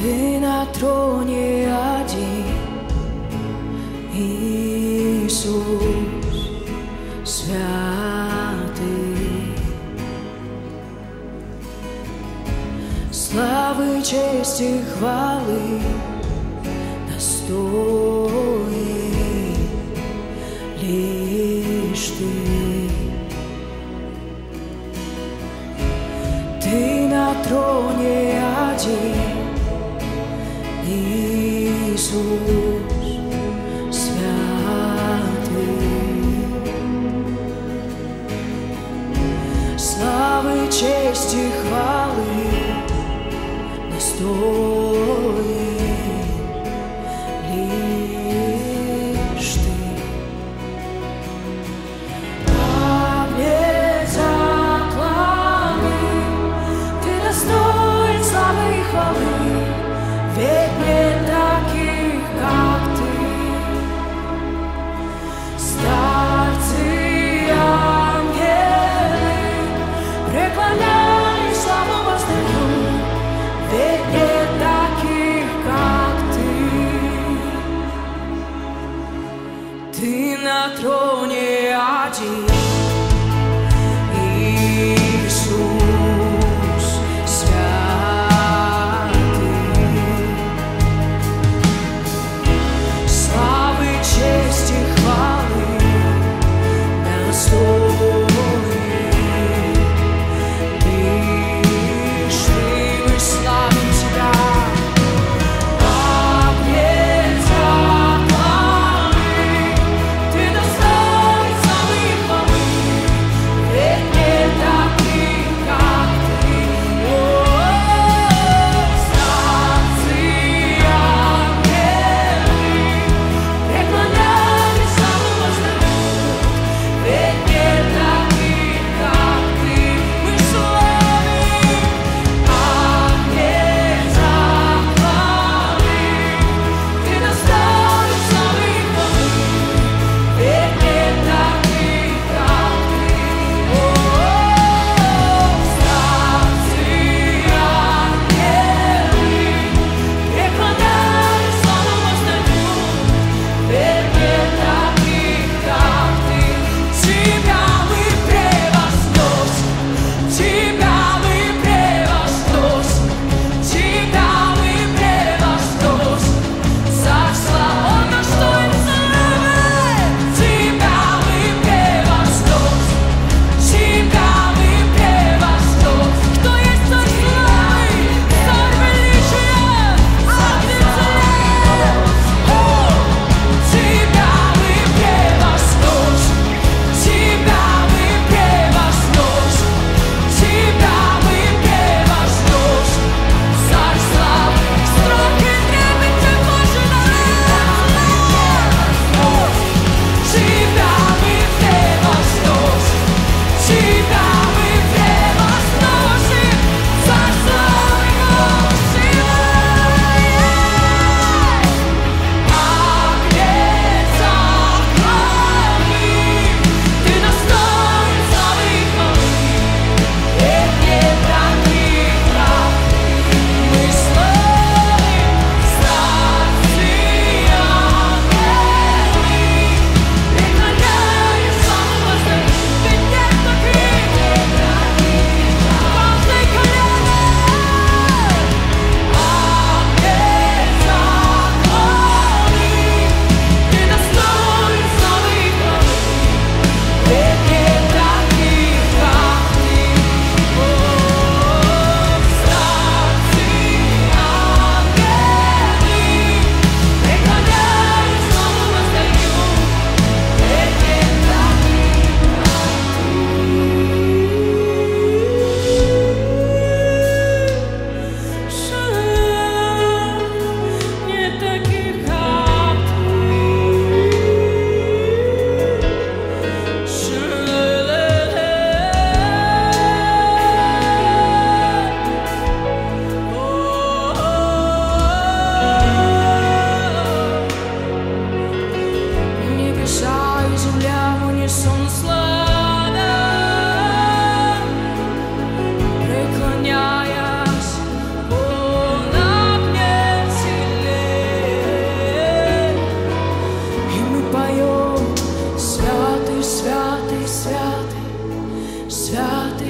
Ты на троне один, Иисус святый. Славы, чести, хвалы достоин лишь Ты. Ты на троне один, Иисус святый. Славы, чести, хвалы достоин лишь Ты. Ведь нет таких, как Ты. Старцы и ангелы преклоняют славу воздают. Ведь нет таких,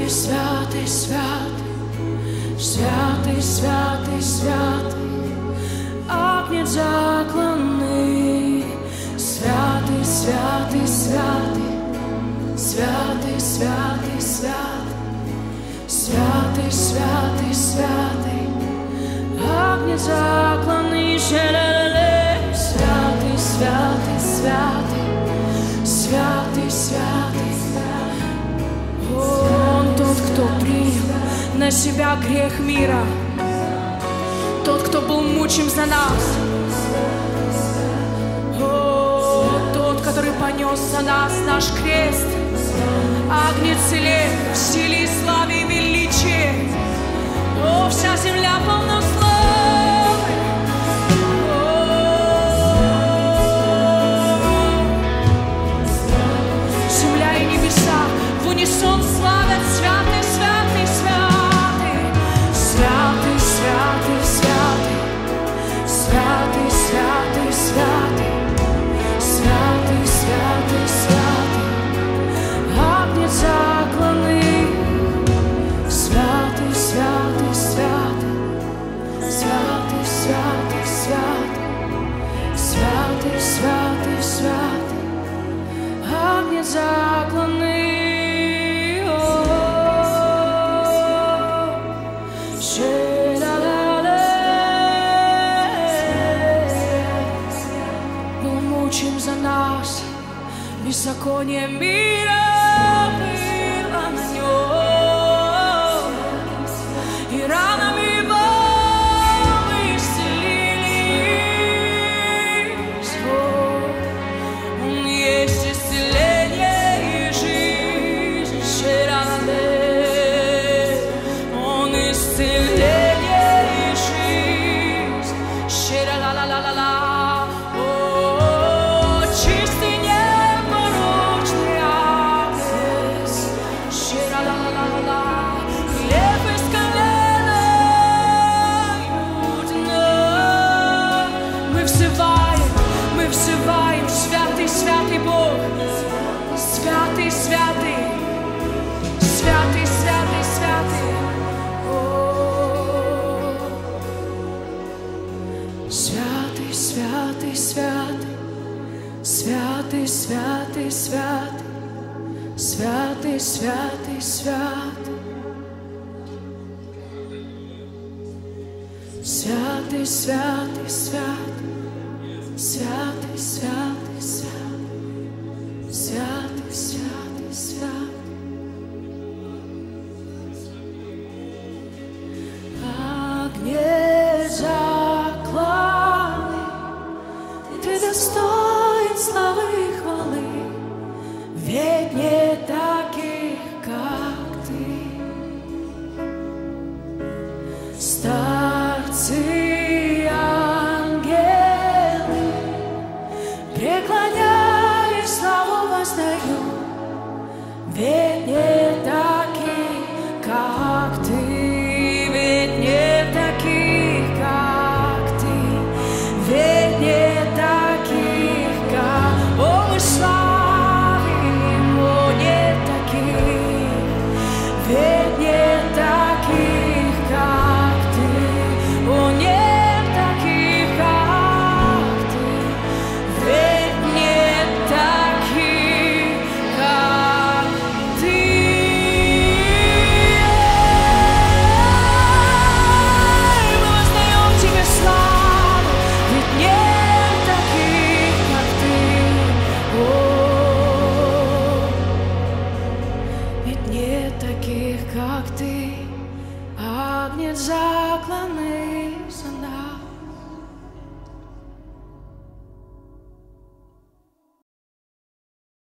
святый, святый, святый, святый, святый, Агнец закланный, святый, святый, святый, святый, святый, святый, святый, святый, святый, Агнец закланный, святый, святый, святый, святый, святый. Он тот, кто принял на себя грех мира, тот, кто был мучим за нас, тот, который понес за нас наш крест, Агнец Целеб в силе и славе и величии. О, вся земля полна славы. Земля и небеса в унисон славят: святый, святый, святый, святый, святый, святый, святый, святый, святый, святый, святый, святый, Агнец закланный, святый, святый, святый, святый, святый, святый, святый, святый, святый, Агнец закланный. Был мучим за нас, беззаконие мира было на нем, и ранами его мы исцелились. Он есть исцеление и жизнь. Он исцеление и жизнь. Чистый непорочный Агнец. Хлеб из колена Иудина. Мы взываем, святый, святый Бог, святый, святый, святый, святый, святый. Святый, святый, святый, святый, святый, святый, святый, святый, святый, святый, святый, святый, святый, святый, святый, святый, святый. Агнец закланный, ты достоин славы и хвалы, ведь не таких, как ты. Старцы и ангелы, преклоняясь, славу воздают, ведь не таких, как ты. Ведь не таких, как ты, ведь не таких, как... О, мы славим, о, не таких, ведь не таких, как ты, о, не таких, как ты, ведь не таких, как ты. Как ты, Агнец закланный.